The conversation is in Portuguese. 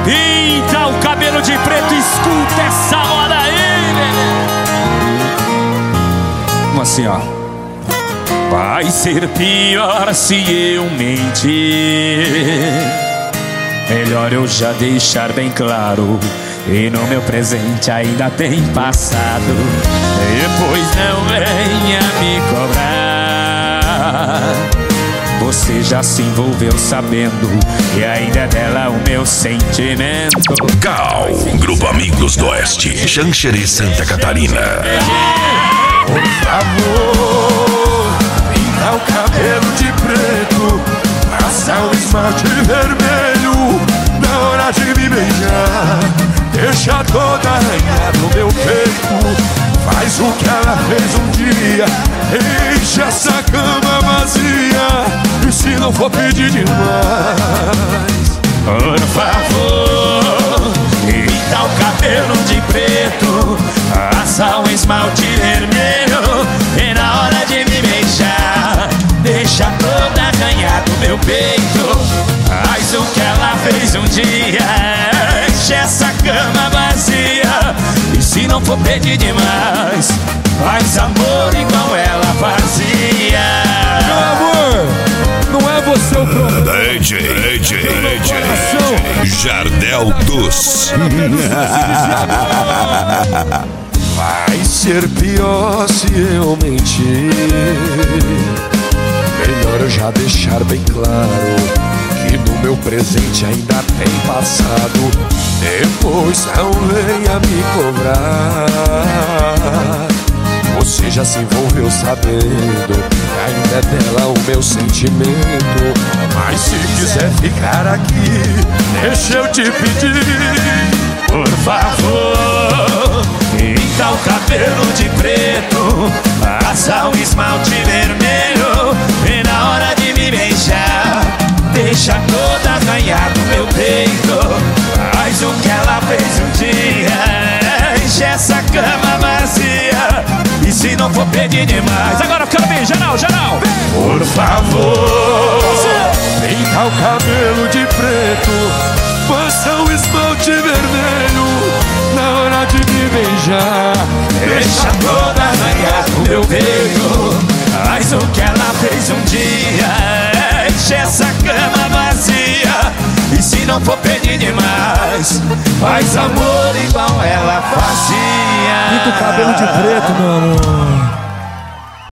Então, cabelo de preto, escuta essa moda aí, bebê. Assim, ó. Vai ser pior se eu mentir. Melhor eu já deixar bem claro. E no meu presente ainda tem passado. Depois não venha me cobrar. Você já se envolveu sabendo e ainda é dela o meu sentimento. Cal, Grupo Amigos do Oeste, Xanxerê, Santa Catarina. Por favor, pinta o cabelo de preto, passa o esmalte vermelho. Na hora de me beijar, deixa toda arranhada no meu peito. Faz o que ela fez um dia, enche essa cama vazia. E se não for pedir demais, por favor, pinta o cabelo de preto, passa um esmalte vermelho. E na hora de me beijar, deixa toda arranhada no meu peito. Faz o que ela fez um dia, enche essa cama vazia. E se não for pedir demais, faz amor igual ela fazia. meu amor, não é você o problema. DJ Jardel dos. Vai ser pior se eu mentir. Melhor eu já deixar bem claro que no meu presente ainda tem passado. Depois não venha me cobrar. Você já se envolveu sabendo que ainda é dela o meu sentimento. Mas se quiser ficar aqui, deixa eu te pedir, por favor, pinta o cabelo de preto, passa um esmalte vermelho. E na hora de me beijar, deixa toda arranhada no meu peito. Faz o que ela fez um dia, enche essa cama vazia. E se não for pedir demais, agora eu quero ver, geral. por favor, pinta o cabelo de preto, passa o esmalte vermelho. Na hora de me beijar, deixa toda arranhada no meu peito. Faz o que ela fez um dia, enche essa cama vazia. E se não for pedir demais, faz amor igual ela fazia. pinta o cabelo de preto, meu amor.